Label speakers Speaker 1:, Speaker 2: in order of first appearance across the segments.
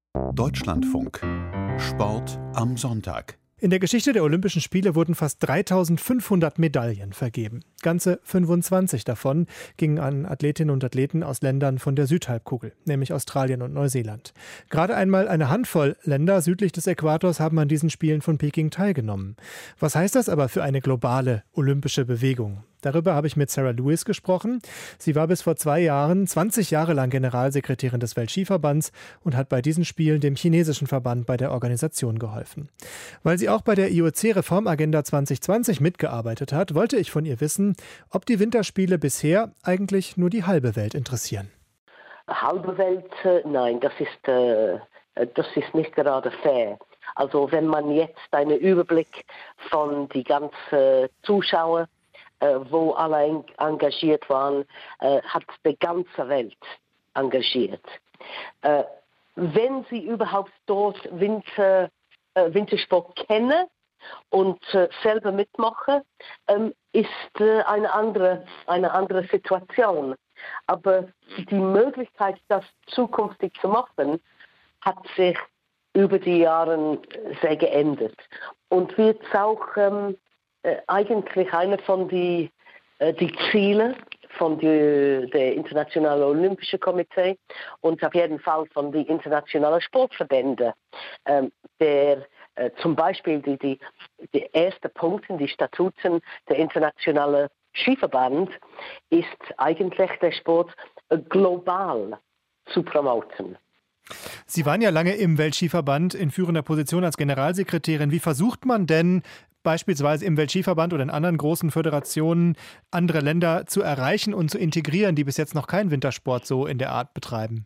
Speaker 1: Deutschlandfunk. Sport am Sonntag.
Speaker 2: In der Geschichte der Olympischen Spiele wurden fast 3.500 Medaillen vergeben. Ganze 25 davon gingen an Athletinnen und Athleten aus Ländern von der Südhalbkugel, nämlich Australien und Neuseeland. Gerade einmal eine Handvoll Länder südlich des Äquators haben an diesen Spielen von Peking teilgenommen. Was heißt das aber für eine globale olympische Bewegung? Darüber habe ich mit Sarah Lewis gesprochen. Sie war bis vor 2 Jahren 20 Jahre lang Generalsekretärin des Weltskiverbands und hat bei diesen Spielen dem chinesischen Verband bei der Organisation geholfen. Weil sie auch bei der IOC-Reformagenda 2020 mitgearbeitet hat, wollte ich von ihr wissen, ob die Winterspiele bisher eigentlich nur die halbe Welt interessieren.
Speaker 3: Halbe Welt, nein, das ist nicht gerade fair. Also wenn man jetzt einen Überblick von die ganzen Zuschauer, wo alle engagiert waren, hat die ganze Welt engagiert. Wenn sie überhaupt dort Wintersport kennen und selber mitmachen, ist eine andere Situation. Aber die Möglichkeit, das zukünftig zu machen, hat sich über die Jahre sehr geändert. Und wird auch eigentlich einer von die Ziele von der Internationalen Olympischen Komitee und auf jeden Fall von den internationalen Sportverbänden, der zum Beispiel die erste Punkt in die Statuten der Internationalen Skiverband ist eigentlich der Sport global zu promoten.
Speaker 2: Sie waren ja lange im Weltskiverband in führender Position als Generalsekretärin. Wie versucht man denn beispielsweise im Weltskiverband oder in anderen großen Föderationen andere Länder zu erreichen und zu integrieren, die bis jetzt noch keinen Wintersport so in der Art betreiben?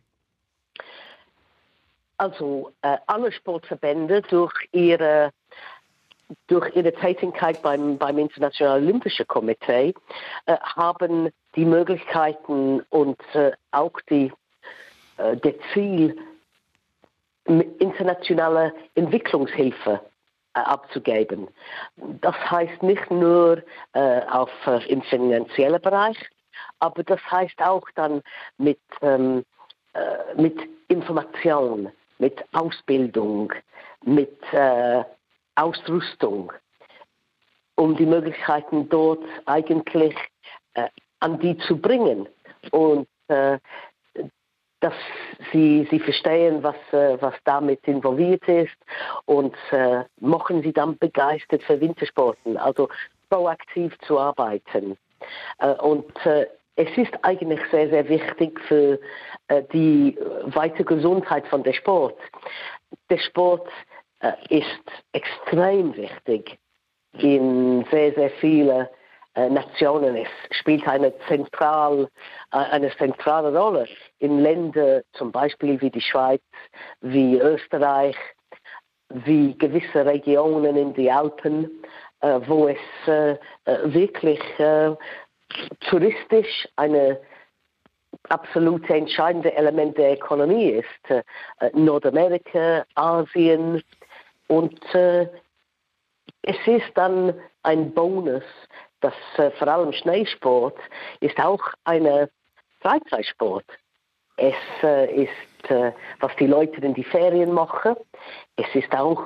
Speaker 3: Also alle Sportverbände durch ihre Tätigkeit beim Internationalen Olympischen Komitee haben die Möglichkeiten und auch das Ziel, internationale Entwicklungshilfe abzugeben. Das heißt nicht nur im finanziellen Bereich, aber das heißt auch dann mit Information, mit Ausbildung, mit Ausrüstung, um die Möglichkeiten dort eigentlich an die zu bringen und dass sie verstehen, was damit involviert ist und machen sie dann begeistert für Wintersporten, also proaktiv zu arbeiten. Und es ist eigentlich sehr, sehr wichtig für die weitere Gesundheit von der Sport. Der Sport ist extrem wichtig in sehr, sehr vielen Nationen. Es spielt eine zentrale Rolle in Ländern zum Beispiel wie die Schweiz, wie Österreich, wie gewisse Regionen in den Alpen, wo es wirklich touristisch eine absolut entscheidende Element der Ökonomie ist. Nordamerika, Asien und es ist dann ein Bonus, dass vor allem Schneesport ist auch ein Freizeitsport. Es ist, was die Leute in die Ferien machen. Es ist auch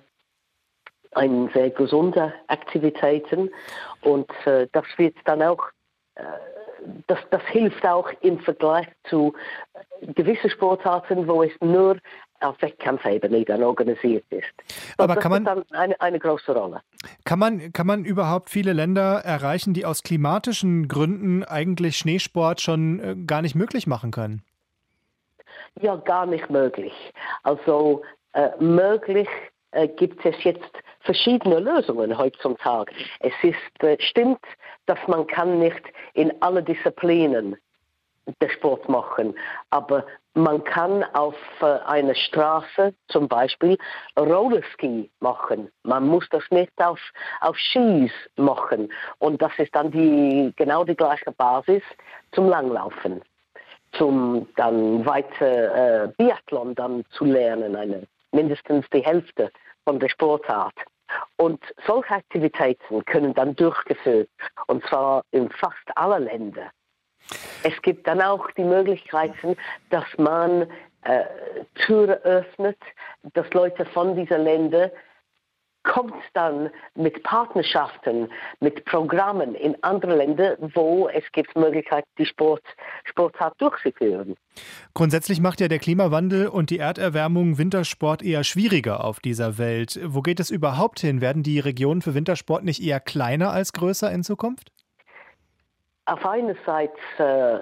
Speaker 3: eine sehr gesunde Aktivität und das wird dann auch, das hilft auch im Vergleich zu gewissen Sportarten, wo es nur auf Wettkampfebene dann organisiert ist.
Speaker 2: Aber
Speaker 3: das spielt dann eine große Rolle.
Speaker 2: Kann man überhaupt viele Länder erreichen, die aus klimatischen Gründen eigentlich Schneesport schon gar nicht möglich machen können?
Speaker 3: Ja, gar nicht möglich. Also möglich gibt es jetzt verschiedene Lösungen heutzutage. Es ist stimmt, dass man kann nicht in alle Disziplinen den Sport machen, aber man kann auf einer Straße zum Beispiel Rollerski machen. Man muss das nicht auf Skis machen und das ist dann genau die gleiche Basis zum Langlaufen, zum dann weiter Biathlon dann zu lernen, mindestens die Hälfte von der Sportart. Und solche Aktivitäten können dann durchgeführt, und zwar in fast allen Ländern. Es gibt dann auch die Möglichkeiten, dass man Türen öffnet, dass Leute von diesen Ländern kommt dann mit Partnerschaften, mit Programmen in andere Länder, wo es gibt Möglichkeit, die Sportart durchzuführen.
Speaker 2: Grundsätzlich macht ja der Klimawandel und die Erderwärmung Wintersport eher schwieriger auf dieser Welt. Wo geht es überhaupt hin? Werden die Regionen für Wintersport nicht eher kleiner als größer in Zukunft?
Speaker 3: Auf einer Seite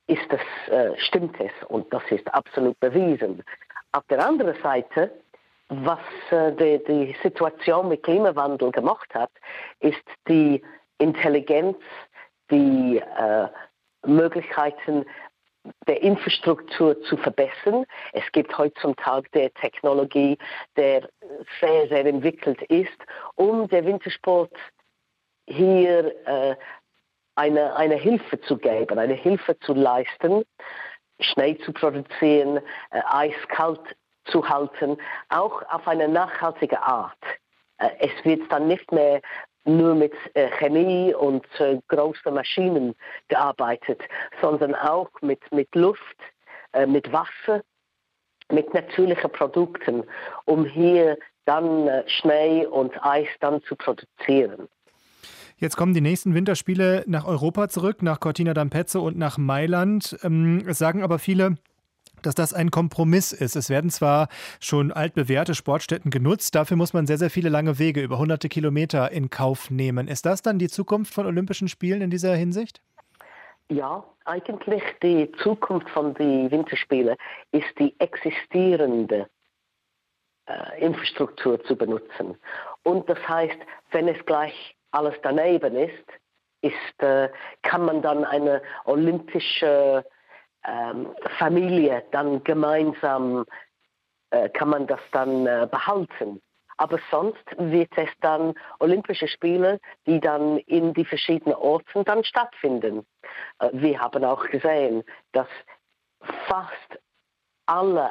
Speaker 3: stimmt es und das ist absolut bewiesen. Auf der anderen Seite, was die Situation mit Klimawandel gemacht hat, ist die Intelligenz, die Möglichkeiten der Infrastruktur zu verbessern. Es gibt heutzutage der Technologie, der sehr, sehr entwickelt ist, um der Wintersport hier eine Hilfe zu geben, eine Hilfe zu leisten, Schnee zu produzieren, Eis kalt zu halten, auch auf eine nachhaltige Art. Es wird dann nicht mehr nur mit Chemie und großen Maschinen gearbeitet, sondern auch mit Luft, mit Wasser, mit natürlichen Produkten, um hier dann Schnee und Eis dann zu produzieren.
Speaker 2: Jetzt kommen die nächsten Winterspiele nach Europa zurück, nach Cortina d'Ampezzo und nach Mailand. Es sagen aber viele, dass das ein Kompromiss ist. Es werden zwar schon altbewährte Sportstätten genutzt, dafür muss man sehr, sehr viele lange Wege, über hunderte Kilometer in Kauf nehmen. Ist das dann die Zukunft von Olympischen Spielen in dieser Hinsicht?
Speaker 3: Ja, eigentlich die Zukunft von den Winterspielen ist die existierende Infrastruktur zu benutzen. Und das heißt, wenn es gleich alles daneben ist, kann man dann eine olympische Familie dann gemeinsam, kann man das dann behalten. Aber sonst wird es dann Olympische Spiele, die dann in die verschiedenen Orten dann stattfinden. Wir haben auch gesehen, dass fast alle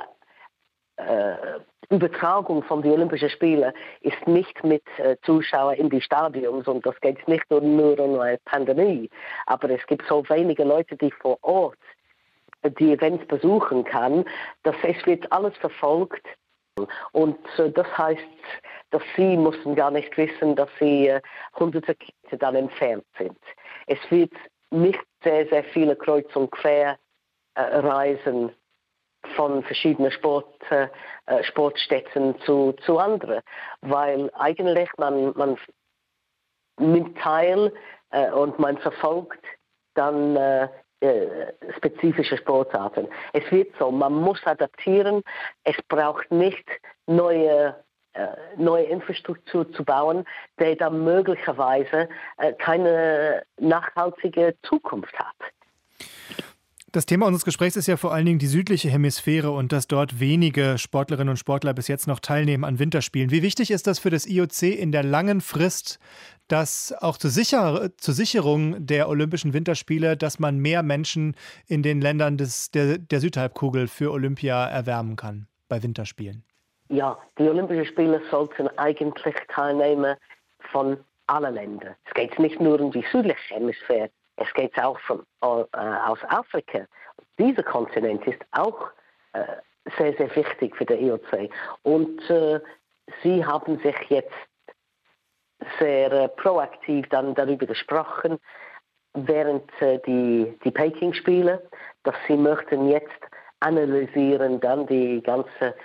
Speaker 3: Übertragung von den Olympischen Spielen ist nicht mit Zuschauern in die Stadions und das geht nicht nur um eine Pandemie, aber es gibt so wenige Leute, die vor Ort die Events besuchen kann, dass es wird alles verfolgt und das heißt, dass sie mussten gar nicht wissen, dass sie hunderte Kilometer dann entfernt sind. Es wird nicht sehr, sehr viele Kreuz- und Querreisen von verschiedenen Sportstätten zu anderen, weil eigentlich man nimmt teil und man verfolgt dann spezifische Sportarten. Es wird so, man muss adaptieren, es braucht nicht neue Infrastruktur zu bauen, die dann möglicherweise keine nachhaltige Zukunft hat.
Speaker 2: Das Thema unseres Gesprächs ist ja vor allen Dingen die südliche Hemisphäre und dass dort wenige Sportlerinnen und Sportler bis jetzt noch teilnehmen an Winterspielen. Wie wichtig ist das für das IOC in der langen Frist, dass auch zur Sicherung der Olympischen Winterspiele, dass man mehr Menschen in den Ländern der Südhalbkugel für Olympia erwärmen kann bei Winterspielen? Ja,
Speaker 3: die Olympischen Spiele sollten eigentlich Teilnehmer von allen Ländern. Es geht nicht nur um die südliche Hemisphäre. Es geht auch aus Afrika. Dieser Kontinent ist auch sehr, sehr wichtig für den IOC. Und sie haben sich jetzt sehr proaktiv dann darüber gesprochen, während die Peking-Spiele, dass sie möchten jetzt analysieren dann die ganzen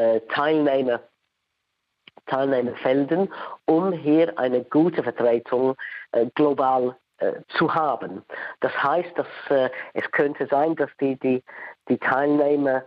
Speaker 3: Teilnehmerfelden, um hier eine gute Vertretung global zu haben. Das heißt, dass es könnte sein, dass die Teilnehmer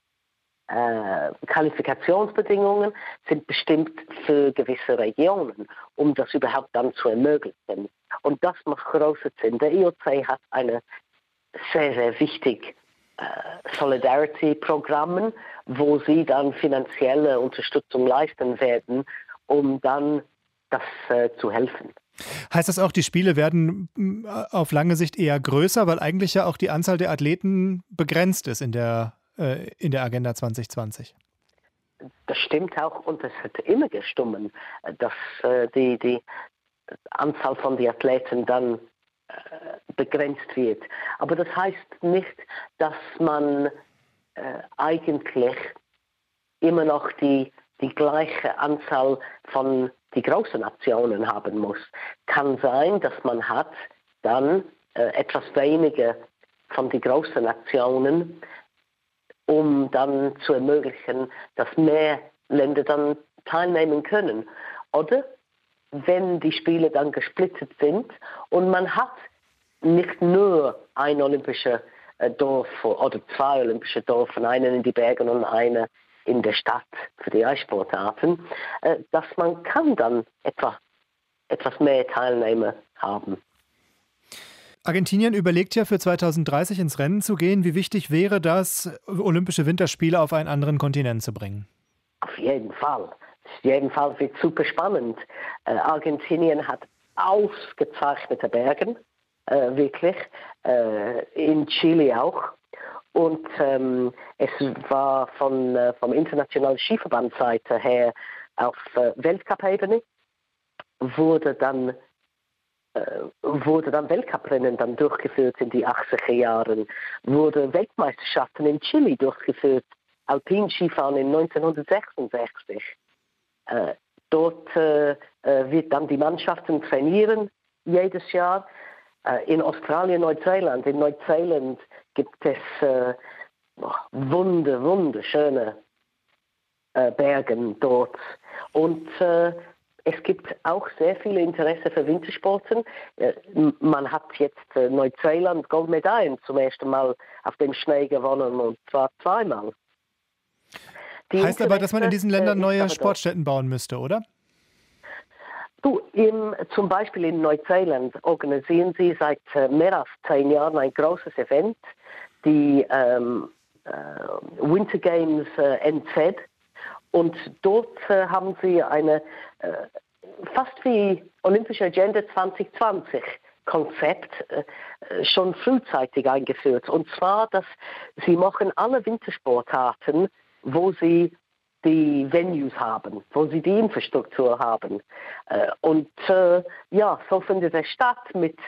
Speaker 3: Qualifikationsbedingungen sind bestimmt für gewisse Regionen, um das überhaupt dann zu ermöglichen. Und das macht großen Sinn. Der IOC hat eine sehr, sehr wichtig Solidarity-Programmen, wo sie dann finanzielle Unterstützung leisten werden, um dann das zu helfen.
Speaker 2: Heißt das auch, die Spiele werden auf lange Sicht eher größer, weil eigentlich ja auch die Anzahl der Athleten begrenzt ist in der Agenda 2020?
Speaker 3: Das stimmt auch und es hat immer gestimmt, dass die Anzahl von den Athleten dann begrenzt wird. Aber das heißt nicht, dass man eigentlich immer noch die gleiche Anzahl von die großen Nationen haben muss. Kann sein, dass man hat dann etwas weniger von den großen Nationen, um dann zu ermöglichen, dass mehr Länder dann teilnehmen können. Oder wenn die Spiele dann gesplittet sind und man hat nicht nur ein olympisches Dorf oder zwei olympische Dörfer, einen in die Bergen und einen in der Stadt für die Eissportarten, dass man kann dann etwas mehr Teilnehmer haben.
Speaker 2: Argentinien überlegt ja für 2030 ins Rennen zu gehen. Wie wichtig wäre das, Olympische Winterspiele auf einen anderen Kontinent zu bringen?
Speaker 3: Auf jeden Fall. Auf jeden Fall wird super spannend. Argentinien hat ausgezeichnete Berge, wirklich. In Chile auch. Und es war vom internationalen Skiverbandseite her auf Weltcup-Ebene wurde dann Weltcuprennen dann durchgeführt in die 80er Jahren, wurde Weltmeisterschaften in Chile durchgeführt, Alpinskifahren in 1966. Dort wird dann die Mannschaften trainieren jedes Jahr. In Australien, Neuseeland. In Neuseeland gibt es wunderschöne Bergen dort. Und es gibt auch sehr viele Interesse für Wintersporten. Man hat jetzt Neuseeland Goldmedaillen zum ersten Mal auf dem Schnee gewonnen, und zwar zweimal.
Speaker 2: Heißt aber, dass man in diesen Ländern neue Sportstätten bauen müsste, oder?
Speaker 3: Zum Beispiel in Neuseeland organisieren sie seit mehr als 10 Jahren ein großes Event, die Winter Games NZ. Und dort haben sie eine fast wie Olympische Agenda 2020 Konzept schon frühzeitig eingeführt. Und zwar, dass sie machen alle Wintersportarten, wo sie die Venues haben, wo sie die Infrastruktur haben. Und so findet es statt mit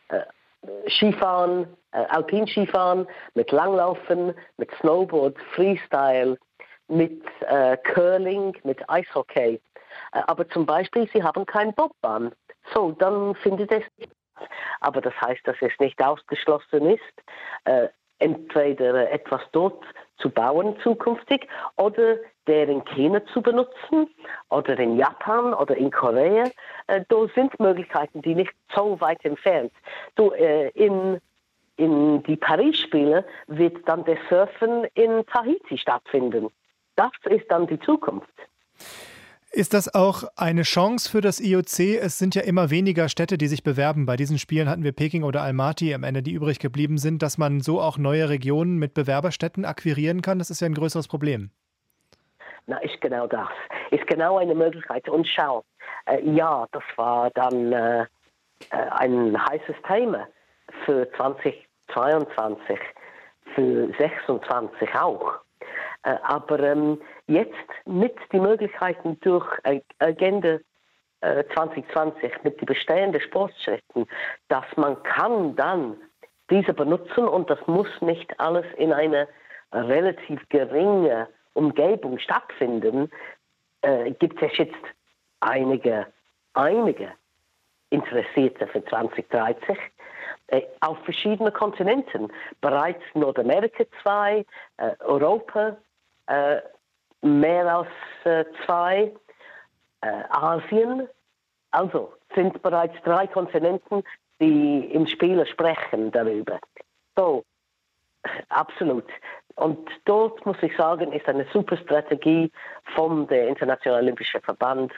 Speaker 3: Skifahren, Alpinskifahren, mit Langlaufen, mit Snowboard, Freestyle, mit Curling, mit Eishockey. Aber zum Beispiel, sie haben keine Bobbahn. So, dann findet es nicht statt. Aber das heißt, dass es nicht ausgeschlossen ist, entweder etwas dort zu bauen zukünftig oder der in China zu benutzen oder in Japan oder in Korea. Da sind Möglichkeiten, die nicht so weit entfernt. In die Paris-Spiele wird dann das Surfen in Tahiti stattfinden. Das ist dann die Zukunft.
Speaker 2: Ist das auch eine Chance für das IOC? Es sind ja immer weniger Städte, die sich bewerben. Bei diesen Spielen hatten wir Peking oder Almaty am Ende, die übrig geblieben sind, dass man so auch neue Regionen mit Bewerberstädten akquirieren kann. Das ist ja ein größeres Problem.
Speaker 3: Na, ist genau das. Ist genau eine Möglichkeit. Und schau, das war dann ein heißes Thema für 2022, für 2026 auch. Aber jetzt mit den Möglichkeiten durch Agenda 2020, mit den bestehenden Sportstätten, dass man kann dann diese benutzen und das muss nicht alles in einer relativ geringen Umgebung stattfinden, gibt es jetzt einige Interessierte für 2030 auf verschiedenen Kontinenten. Bereits Nordamerika 2, Europa mehr als 2, Asien. Also sind bereits 3 Kontinenten, die im Spiel sprechen darüber. So, absolut. Und dort, muss ich sagen, ist eine super Strategie vom der Internationalen Olympischen Verband,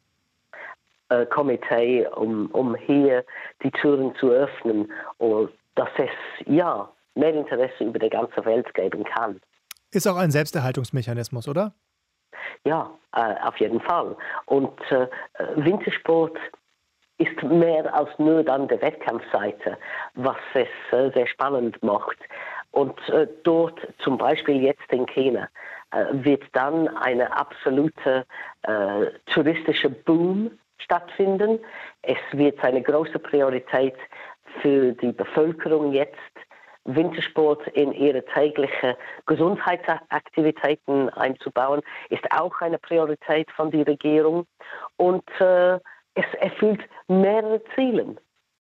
Speaker 3: Komitee, um hier die Türen zu öffnen und dass es mehr Interesse über die ganze Welt geben kann.
Speaker 2: Ist auch ein Selbsterhaltungsmechanismus, oder?
Speaker 3: Ja, auf jeden Fall. Und Wintersport ist mehr als nur dann der Wettkampfseite, was es sehr spannend macht. Und dort, zum Beispiel jetzt in China, wird dann eine absolute touristische Boom stattfinden. Es wird eine große Priorität für die Bevölkerung jetzt Wintersport in ihre täglichen Gesundheitsaktivitäten einzubauen, ist auch eine Priorität von der Regierung. Und es erfüllt mehrere Ziele.